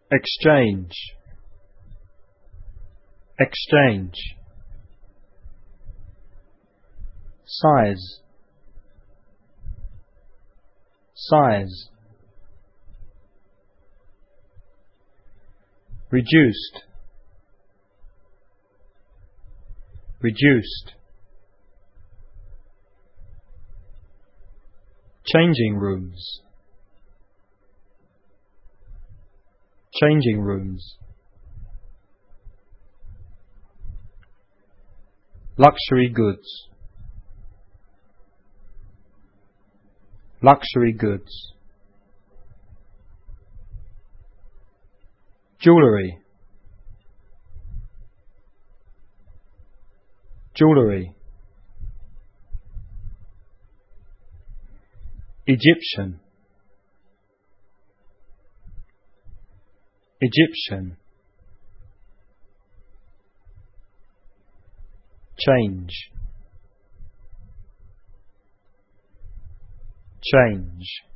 exchange, exchange. Size, size. Reduced, reduced. Changing rooms, changing rooms. Luxury goods, luxury goods. Jewellery, jewellery. Egyptian, Egyptian. Change, change.